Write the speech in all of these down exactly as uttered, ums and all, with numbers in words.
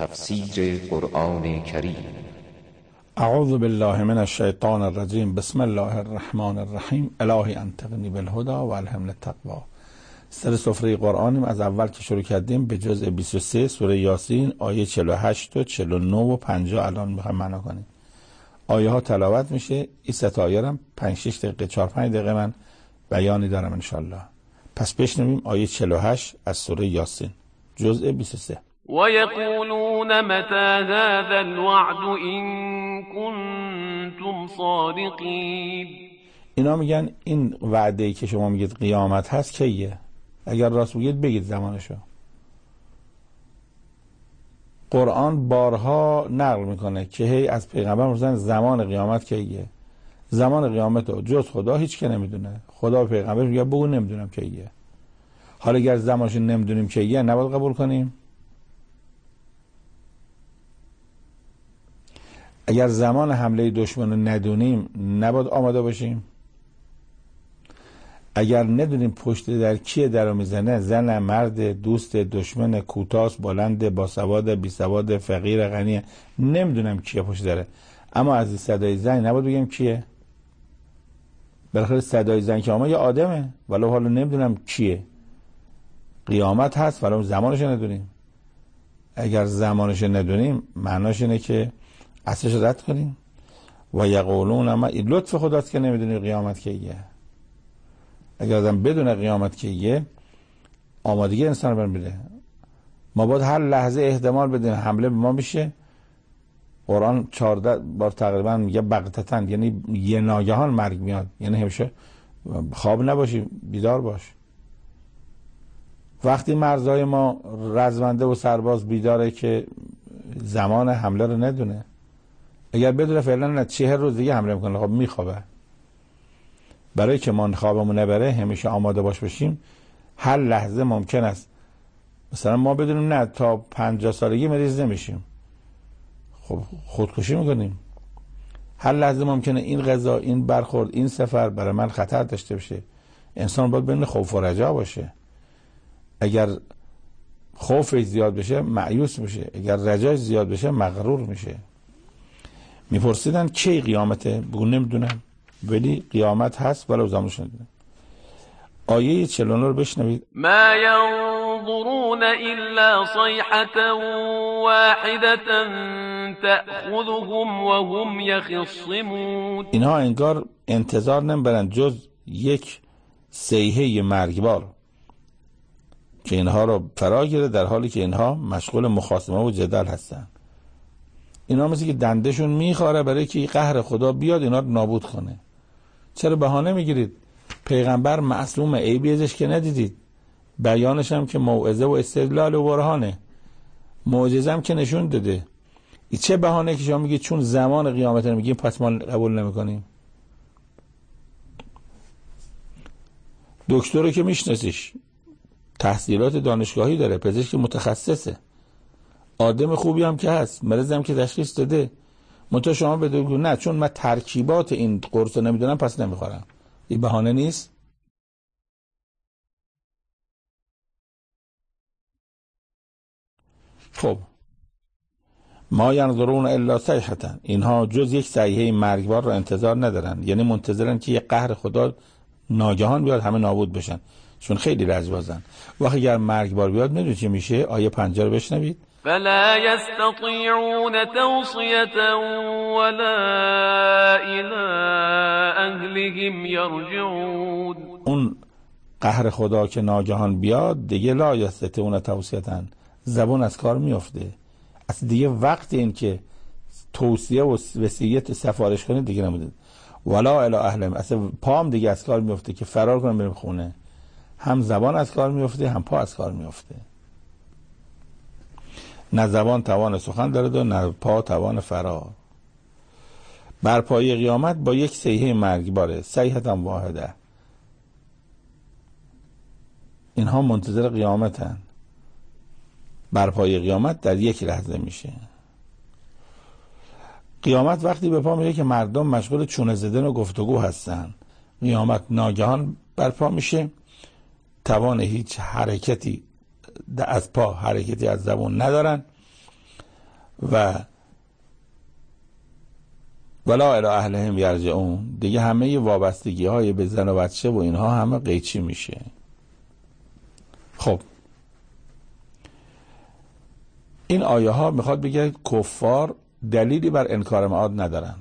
تفسیر قرآن کریم. اعوذ بالله من الشیطان الرجیم. بسم الله الرحمن الرحیم. الهی انطقنی بالهدی و الهمنی التقوی. سر سفره قرآنیم. از اول که شروع کردیم به جزء بیست و سه سوره یاسین آیه چهل و هشت و چهل و نه و پنجاه الان میخوایم معنا کنیم. آیه ها تلاوت میشه. این سه تا آیه هم پنج شش دقیقه چهار پنج دقیقه من بیانی دارم انشالله. پس بشنویم آیه چهل و هشت از سوره یاسین جزء بیست و سه. وَيَقُولُونَ مَتَى هَذَا الْوَعْدُ إِن كُنتُمْ صَادِقِينَ. اینا میگن این وعده‌ای که شما میگید قیامت هست کیه؟ اگر راست بگید بگید زمانشو. قرآن بارها نقل میکنه که هی از پیغمبر میگن زمان قیامت کیه؟ زمان قیامت رو جز خدا هیچ که نمیدونه. خدا و پیغمبر میگه بگو نمیدونم کیه. حالا اگر زمانش نمیدونیم کیه نباید قبول کنیم؟ اگر زمان حمله دشمن رو ندونیم نباید آماده باشیم؟ اگر ندونیم پشت در کیه درو میزنه، زن، مرد، دوست، دشمن، کوتاست، بلند، باسواد، بیسواد، فقیر، غنی، نمیدونم کیه پشت داره، اما از صدای زنگ نباید بگیم کیه؟ بالاخره صدای زنگ که اما یه آدمه، ولو حالا نمیدونم کیه. قیامت هست ولو زمانش ندونیم. اگر زمانش ندونیم معناش اینه که اصلش رد کنیم. و یقولون اما لطف خداست که نمیدونی قیامت کیه. اگر آدم بدون قیامت کیه آمادگی انسان رو میده. ما باید هر لحظه احتمال بدیم حمله به ما بشه. قرآن چهارده بار تقریبا میگه بغتتن، یعنی یه ناگهان مرگ میاد. یعنی همیشه خواب نباشی، بیدار باش. وقتی مرزهای ما رزمنده و سرباز بیداره که زمان حمله رو ندونه. اگر بدونه فعلا نه چهر روز دیگه حمله میکنه، خب میخوابه. برای که ما خوابمون نبره همیشه آماده باش باشیم. هر لحظه ممکن است مثلا ما بدونیم نه تا پنجاه سالگی مریض نمیشیم، خب خودکشی میکنیم. هر لحظه ممکنه این غذا، این برخورد، این سفر برای من خطر داشته باشه. انسان باید بین خوف و رجا باشه. اگر خوفش زیاد بشه مایوس میشه، اگر رجاش زیاد بشه مغرور میشه. میپرسیدن کی قیامته؟ بگو نمیدونم، ولی قیامت هست ولو زمانش ندونم. آیه چهل و نه رو بشنوید. ما ينظرون الا صيحة واحدة تأخذهم وهم يخصمون. اینها انگار انتظار نمیبرن جز یک صیحه مرگبار که اینها رو فرا گیره، در حالی که اینها مشغول مخاصمه و جدل هستن. اینا مثل که دندشون میخواره برای که قهر خدا بیاد اینا رو نابود کنه. چرا بهانه میگیرید؟ پیغمبر معصوم، عیبی ازش که ندیدید. بیانش هم که موعظه و استدلال و برهانه. معجزه هم که نشون داده. ای چه بهانه که شما میگید چون زمان قیامت رو میگیم پس ما قبول نمیکنیم؟ دکتر رو که میشناسیش، تحصیلات دانشگاهی داره، پزشک متخصصه، آدم خوبی هم که هست، مریض هم که تشخیص داده. منتها شما بگو نه چون من ترکیبات این قرص رو نمیدونم پس نمیخورم. این بهانه نیست. خب ما ینظرون الا صیحة، اینها جز یک صیحه مرگبار رو انتظار ندارن. یعنی منتظرن که یه قهر خدا ناگهان بیاد همه نابود بشن، چون خیلی لجبازن. وقتی اگر مرگبار بیاد میدونی چی میشه؟ آیه پنجاه رو بشنوید. فلا يستطيعون توصية ولا إلى أهلهم يرجعون. اون قهر خدا که ناگهان بیاد دیگه لا یستطیعون توصیة، زبون از کار میفته. اصلا دیگه وقت این که توصیه و وصیت سفارش کنه دیگه نمیده. ولا الی اهلهم، اصلا پام دیگه از کار میفته که فرار کنم بریم خونه. هم زبان از کار میفته هم پا از کار میفته. نه زبان توان سخن دارد و نه پا توان فرار. برپایی قیامت با یک صیحه مرگباره، صیحة واحده. اینها منتظر قیامتن. برپایی قیامت در یک لحظه میشه. قیامت وقتی به پا میره که مردم مشغول چونه زدن و گفتگو هستن. قیامت ناگهان برپا میشه، توان هیچ حرکتی از پا، حرکتی از زبان ندارن. و ولا الی اهلهم یرجعون، دیگه همه وابستگی های به زن و بچه و اینها همه قیچی میشه. خب این آیه ها میخواد بگه کفار دلیلی بر انکار معاد ندارن،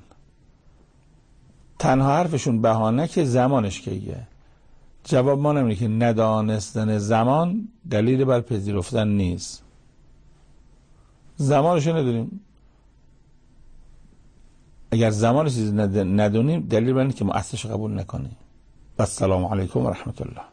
تنها حرفشون بهانه که زمانش کیه. جواب ما نمیده که ندانستن زمان دلیل بر پذیرفتن نیست، زمانشو ندونیم. اگر زمان چیزی ندونیم دلیل بر اینه که ما اصلش قبول نکنیم. و السلام علیکم و رحمت الله.